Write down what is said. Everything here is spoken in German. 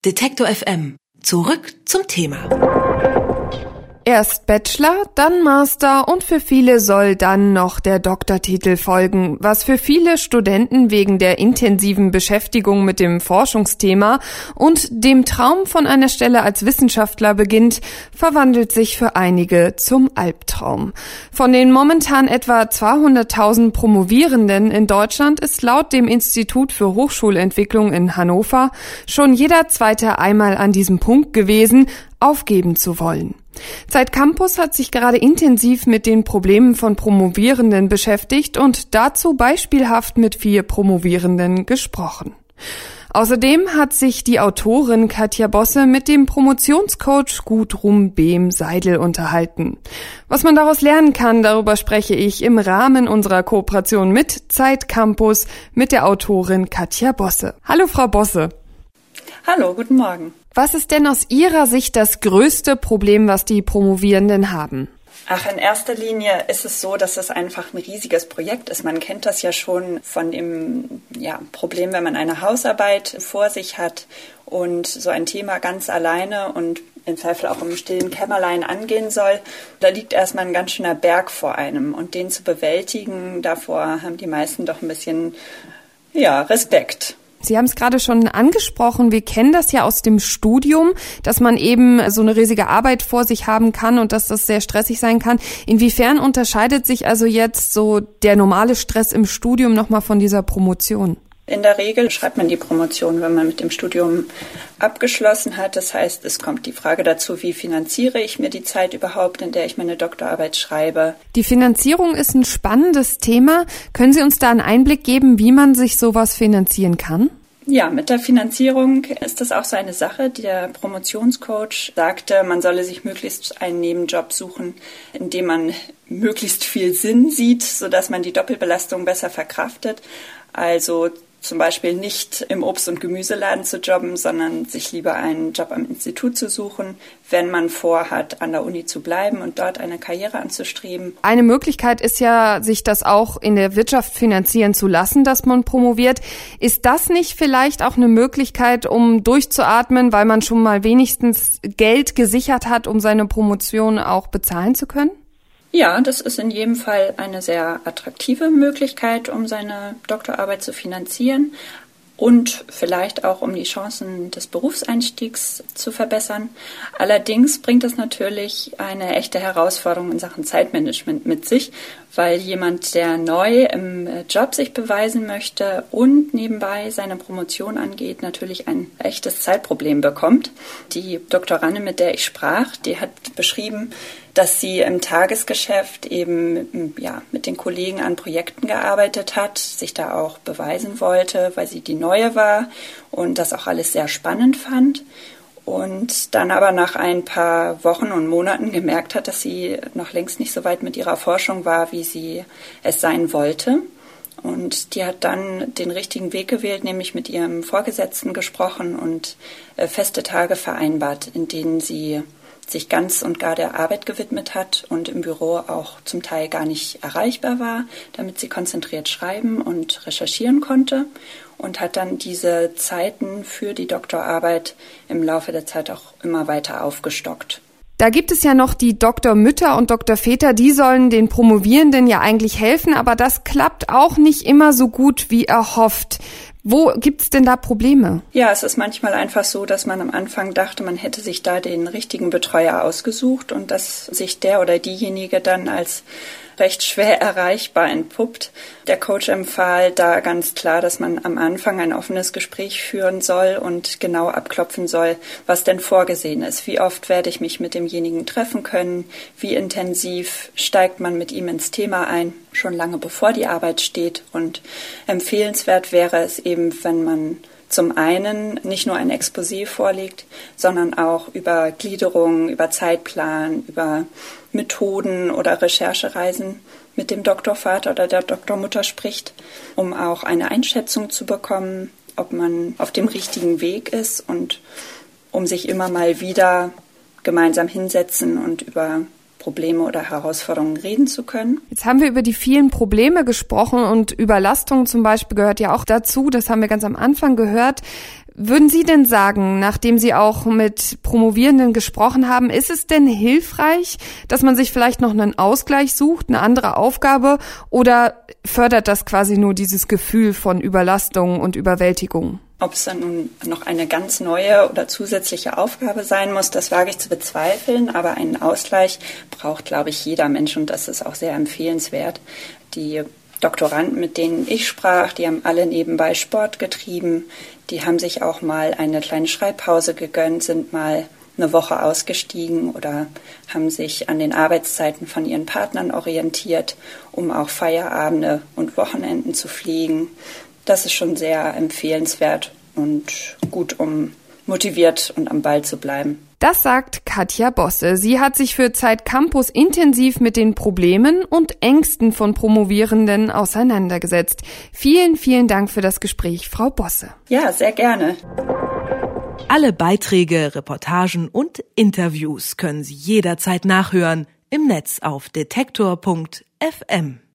Detektor FM. Zurück zum Thema. Erst Bachelor, dann Master und für viele soll dann noch der Doktortitel folgen, was für viele Studenten wegen der intensiven Beschäftigung mit dem Forschungsthema und dem Traum von einer Stelle als Wissenschaftler beginnt, verwandelt sich für einige zum Albtraum. Von den momentan etwa 200.000 Promovierenden in Deutschland ist laut dem Institut für Hochschulentwicklung in Hannover schon jeder Zweite einmal an diesem Punkt gewesen, aufgeben zu wollen. Zeit Campus hat sich gerade intensiv mit den Problemen von Promovierenden beschäftigt und dazu beispielhaft mit 4 Promovierenden gesprochen. Außerdem hat sich die Autorin Katja Bosse mit dem Promotionscoach Gudrun Behm-Seidel unterhalten. Was man daraus lernen kann, darüber spreche ich im Rahmen unserer Kooperation mit Zeit Campus mit der Autorin Katja Bosse. Hallo Frau Bosse. Hallo, guten Morgen. Was ist denn aus Ihrer Sicht das größte Problem, was die Promovierenden haben? In erster Linie ist es so, dass es einfach ein riesiges Projekt ist. Man kennt das ja schon von dem Problem, wenn man eine Hausarbeit vor sich hat und so ein Thema ganz alleine und im Zweifel auch im stillen Kämmerlein angehen soll. Da liegt erstmal ein ganz schöner Berg vor einem. Und den zu bewältigen, davor haben die meisten doch ein bisschen Respekt. Sie haben es gerade schon angesprochen, wir kennen das ja aus dem Studium, dass man eben so eine riesige Arbeit vor sich haben kann und dass das sehr stressig sein kann. Inwiefern unterscheidet sich also jetzt so der normale Stress im Studium nochmal von dieser Promotion? In der Regel schreibt man die Promotion, wenn man mit dem Studium abgeschlossen hat. Das heißt, es kommt die Frage dazu, wie finanziere ich mir die Zeit überhaupt, in der ich meine Doktorarbeit schreibe. Die Finanzierung ist ein spannendes Thema. Können Sie uns da einen Einblick geben, wie man sich sowas finanzieren kann? Ja, mit der Finanzierung ist das auch so eine Sache. Der Promotionscoach sagte, man solle sich möglichst einen Nebenjob suchen, in dem man möglichst viel Sinn sieht, sodass man die Doppelbelastung besser verkraftet. Also zum Beispiel nicht im Obst- und Gemüseladen zu jobben, sondern sich lieber einen Job am Institut zu suchen, wenn man vorhat, an der Uni zu bleiben und dort eine Karriere anzustreben. Eine Möglichkeit ist ja, sich das auch in der Wirtschaft finanzieren zu lassen, dass man promoviert. Ist das nicht vielleicht auch eine Möglichkeit, um durchzuatmen, weil man schon mal wenigstens Geld gesichert hat, um seine Promotion auch bezahlen zu können? Ja, das ist in jedem Fall eine sehr attraktive Möglichkeit, um seine Doktorarbeit zu finanzieren und vielleicht auch, um die Chancen des Berufseinstiegs zu verbessern. Allerdings bringt es natürlich eine echte Herausforderung in Sachen Zeitmanagement mit sich, weil jemand, der neu im Job sich beweisen möchte und nebenbei seine Promotion angeht, natürlich ein echtes Zeitproblem bekommt. Die Doktorandin, mit der ich sprach, die hat beschrieben, dass sie im Tagesgeschäft eben mit den Kollegen an Projekten gearbeitet hat, sich da auch beweisen wollte, weil sie die Neue war und das auch alles sehr spannend fand. Und dann aber nach ein paar Wochen und Monaten gemerkt hat, dass sie noch längst nicht so weit mit ihrer Forschung war, wie sie es sein wollte. Und die hat dann den richtigen Weg gewählt, nämlich mit ihrem Vorgesetzten gesprochen und feste Tage vereinbart, in denen sie sich ganz und gar der Arbeit gewidmet hat und im Büro auch zum Teil gar nicht erreichbar war, damit sie konzentriert schreiben und recherchieren konnte und hat dann diese Zeiten für die Doktorarbeit im Laufe der Zeit auch immer weiter aufgestockt. Da gibt es ja noch die Doktormütter und Doktorväter, die sollen den Promovierenden ja eigentlich helfen, aber das klappt auch nicht immer so gut wie erhofft. Wo gibt's denn da Probleme? Ja, es ist manchmal einfach so, dass man am Anfang dachte, man hätte sich da den richtigen Betreuer ausgesucht und dass sich der oder diejenige dann als recht schwer erreichbar entpuppt. Der Coach empfahl da ganz klar, dass man am Anfang ein offenes Gespräch führen soll und genau abklopfen soll, was denn vorgesehen ist. Wie oft werde ich mich mit demjenigen treffen können? Wie intensiv steigt man mit ihm ins Thema ein? Schon lange bevor die Arbeit steht. Und empfehlenswert wäre es eben, wenn man zum einen nicht nur ein Exposé vorlegt, sondern auch über Gliederung, über Zeitplan, über Methoden oder Recherchereisen mit dem Doktorvater oder der Doktormutter spricht, um auch eine Einschätzung zu bekommen, ob man auf dem richtigen Weg ist und um sich immer mal wieder gemeinsam hinsetzen und über Probleme oder Herausforderungen reden zu können. Jetzt haben wir über die vielen Probleme gesprochen und Überlastung zum Beispiel gehört ja auch dazu. Das haben wir ganz am Anfang gehört. Würden Sie denn sagen, nachdem Sie auch mit Promovierenden gesprochen haben, ist es denn hilfreich, dass man sich vielleicht noch einen Ausgleich sucht, eine andere Aufgabe, oder fördert das quasi nur dieses Gefühl von Überlastung und Überwältigung? Ob es dann nun noch eine ganz neue oder zusätzliche Aufgabe sein muss, das wage ich zu bezweifeln. Aber einen Ausgleich braucht, glaube ich, jeder Mensch, und das ist auch sehr empfehlenswert. Die Doktoranden, mit denen ich sprach, die haben alle nebenbei Sport getrieben. Die haben sich auch mal eine kleine Schreibpause gegönnt, sind mal eine Woche ausgestiegen oder haben sich an den Arbeitszeiten von ihren Partnern orientiert, um auch Feierabende und Wochenenden zu pflegen. Das ist schon sehr empfehlenswert und gut, um motiviert und am Ball zu bleiben. Das sagt Katja Bosse. Sie hat sich für Zeit Campus intensiv mit den Problemen und Ängsten von Promovierenden auseinandergesetzt. Vielen, vielen Dank für das Gespräch, Frau Bosse. Ja, sehr gerne. Alle Beiträge, Reportagen und Interviews können Sie jederzeit nachhören im Netz auf detektor.fm.